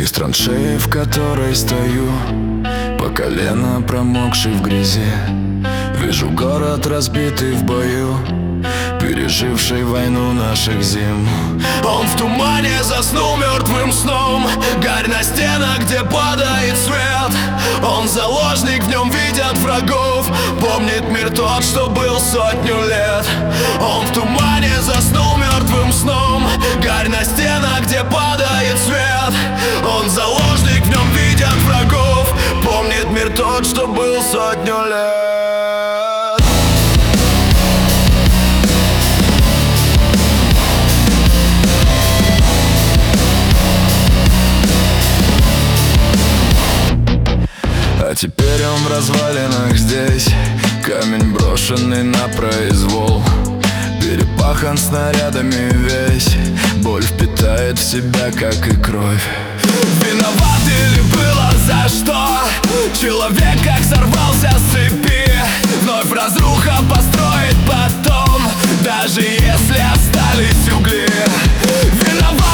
Из траншеи, в которой стою, по колено промокший в грязи, вижу город, разбитый в бою, переживший войну наших зим. Он в тумане заснул мертвым сном, гарь на стенах, где падает свет. Он заложник, в нем видят врагов, помнит мир тот, что был 100 лет. Он в тумане заснул мертвым сном, гарь на стенах, где падает свет. Он заложник, в нем видят врагов, помнит мир тот, что был 100 лет. А теперь он в развалинах здесь, камень брошенный на произвол, перепахан снарядами весь, боль впитает в себя, как и кровь. Виноват или было за что? Человек как сорвался с цепи, вновь разруха построить потом, даже если остались угли. Виноват